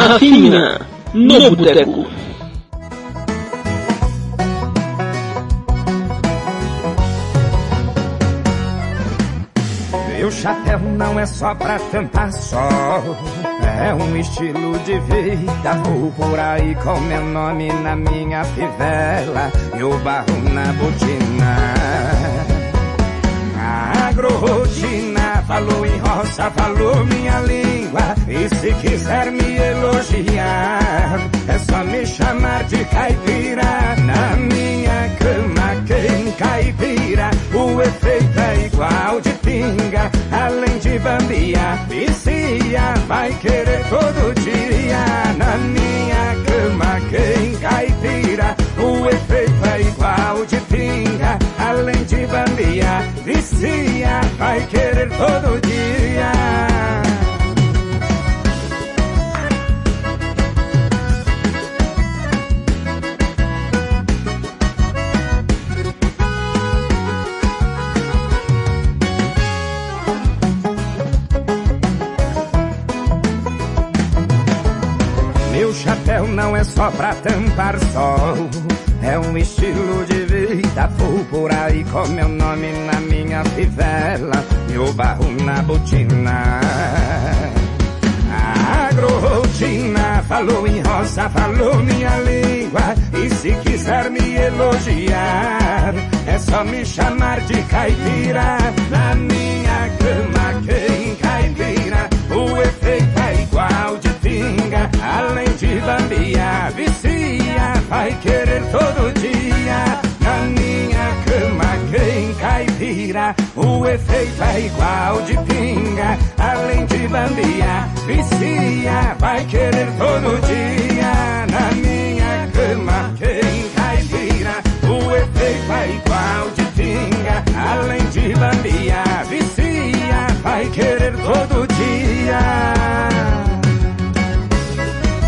Rafinha, no boteco. Meu chapéu não é só pra tampar sol, é um estilo de vida. Vou por aí com meu nome na minha fivela e o barro na botina. A agrorotina falou em roça, falou minha língua. E se quiser me elogiar, é só me chamar de caipira. Na minha cama quem caipira, o efeito é igual de pinga. Além de bambiar, vicia, vai querer todo dia. Na minha cama quem caipira, o efeito é igual de pinga. Além de bambiar, vicia, vai querer todo dia. Meu chapéu não é só pra tampar sol, é um estilo de vida. Vou por aí com meu nome na minha fivela e o barro na botina. A agrorotina falou em roça, falou minha língua. E se quiser me elogiar, é só me chamar de caipira. Na minha cama quem caipira, o efeito é igual de pinga. Além de bambiar, vicia, vai querer todo dia. Na minha cama quem caipira, o efeito é igual de pinga. Além de bambiar, vicia, vai querer todo dia. Na minha cama quem caipira, o efeito é igual de pinga. Além de bambiar, vicia, vai querer todo dia.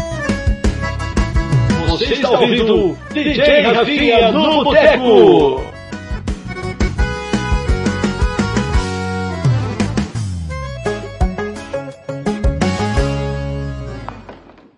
Você está ouvindo DJ Rafinha no boteco.